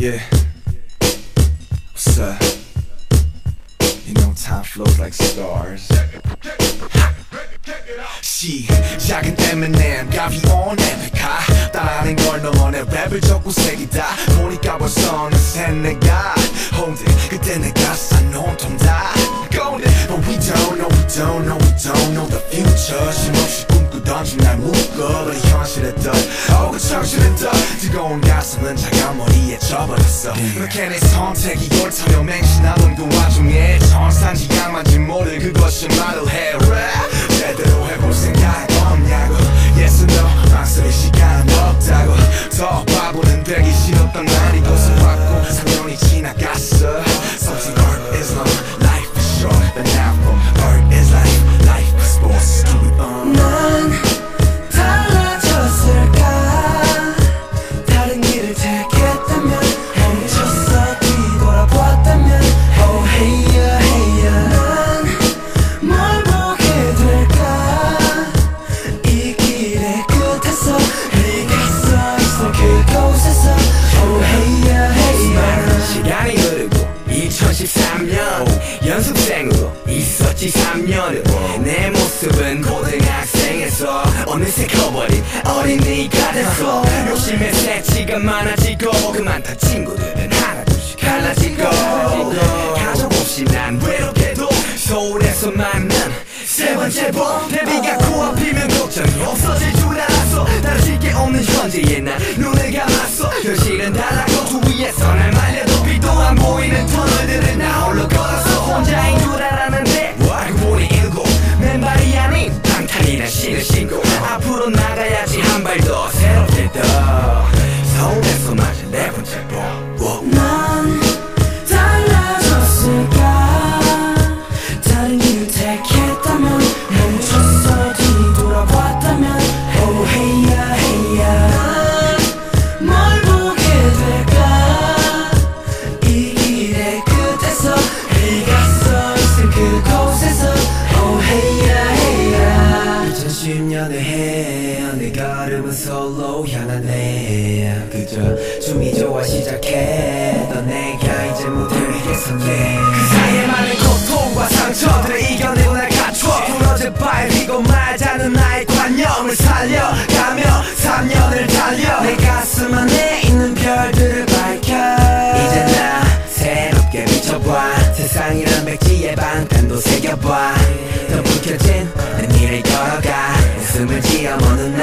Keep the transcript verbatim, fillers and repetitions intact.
Yeah. What's up? You know time flows like stars. 시작은 때문에 가비 on 에픽하 따라하는 걸 넘어 내 랩을 적고 새기다 보니까 벌써 어느새 내가 홍대 그때 내가 싼 온통 다 Golden But we don't know, we don't know, we don't know the future 쉼없이 꿈꾸던 날 묶어 그래 현실에 떠 오고 정신에 떠 뜨거운 가슴은 차가운 머리에 져버렸어 그렇게 내 선택이 옳다며 맹신하던 그 와중에 천산지 양만지 모를 그것이 말을 해 제대로 해볼 생각 없냐고 Yes or no 망설일 시간 없다고 더 바보는 되기 싫었던 날 이곳을 왔고 삼 년이 지나갔어 Something art is long, life is short But now from art is life, life is sports Do it on 난 달라졌을까 다른 길을 택했다면 멈췄어 뒤돌아봤다면 Oh hey yeah hey yeah 난 뭘 보게 될까 이 길의 끝에서 네가 서있어 그곳에서 Oh hey yeah hey yeah 시간이 흐르고 이천십삼 년 연습생으로 있었지 삼 년을 내 모습은 고등학생에서 어느새 커버린 어린이가 됐어 욕심의 새치가 많아지고 그만 다 친구들은 하나둘씩 갈라지고 가족 없이 난 외롭게도 서울에서 만난 세 번째 봄 데뷔가 코앞이면 걱정이 없어질 줄 알았어 다르질 게 없는 현재의 난 눈을 감았어 현실은 달라고 주위에서 날 말려도 빛도 안 보이는 터널들을 나 홀로 걸어서 혼자인 줄 알았는데 알고 보니 일곱 맨발이 아닌 방탄이란 신을 신고 앞으로 나가야지 한 발 더 새롭게 더 서울에서 맞은 네 번째 봄 난 달라졌을까 다른 길을 택했다면 멈췄어 뒤돌아봤다면 Oh hey yeah hey yeah 난 뭘 보게 될까 이 길의 끝에서 네가 서있을 그곳에서 Oh hey yeah hey yeah 이천십 년의 해 내 걸음은 솔로 향하네 그저 춤이 좋아 시작했던 내가 이제 무대 위에 섰네 그 사이에 많은 고통과 상처들을 이겨내고 날 갖춰 부러져 밟히고 말자는 나의 관념을 살려가며 삼 년을 달려 내 가슴 안에 있는 별들을 밝혀 이제 나 새롭게 비춰봐 세상이란 백지에 방탄도 새겨봐 더 붉혀진 내 미래를 걸어가 웃음을 지어 먼